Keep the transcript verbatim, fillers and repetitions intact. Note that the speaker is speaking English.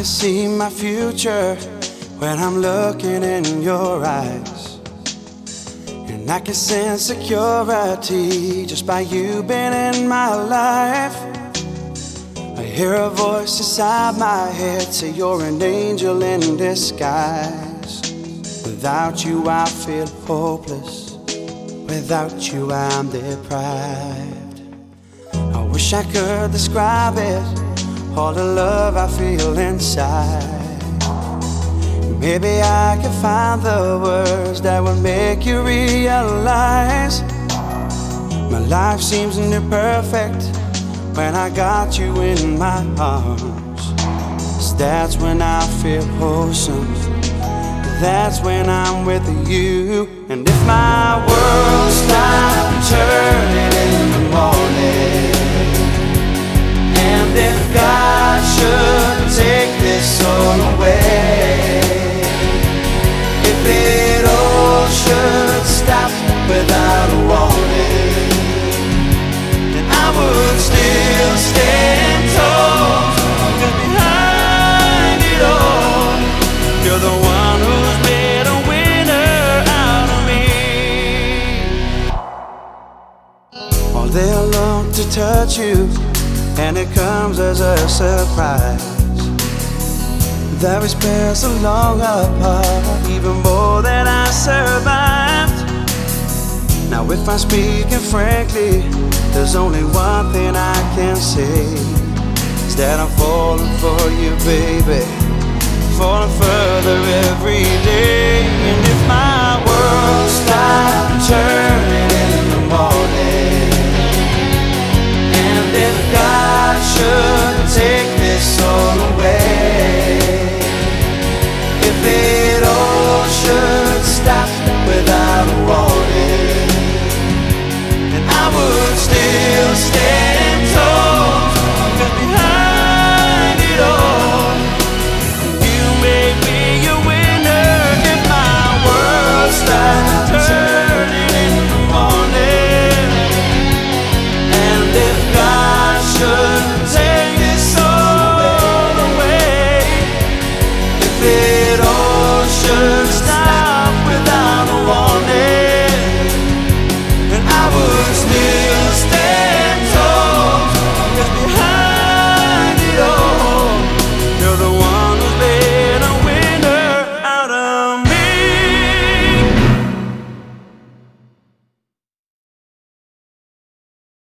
can see my future when I'm looking in your eyes, and I can sense security just by you being in my life. I hear a voice inside my head say you're an angel in disguise. Without you I feel hopeless, without you I'm deprived. I wish I could describe it, all the love I feel inside. Maybe I can find the words that will make you realize my life seems near perfect when I got you in my arms. 'Cause that's when I feel wholesome, that's when I'm with you. And if my world stopped turning in the morning, and if God should take this soul away, if it all should stop without a warning, then I would still stand tall. 'Cause behind it all, you're the one who's made a winner out of me. All day long to touch you, and it comes as a surprise that we spent so long apart, even more than I survived. Now if I'm speaking frankly, there's only one thing I can say, is that I'm falling for you, baby, falling further every day. And if my world stopped turning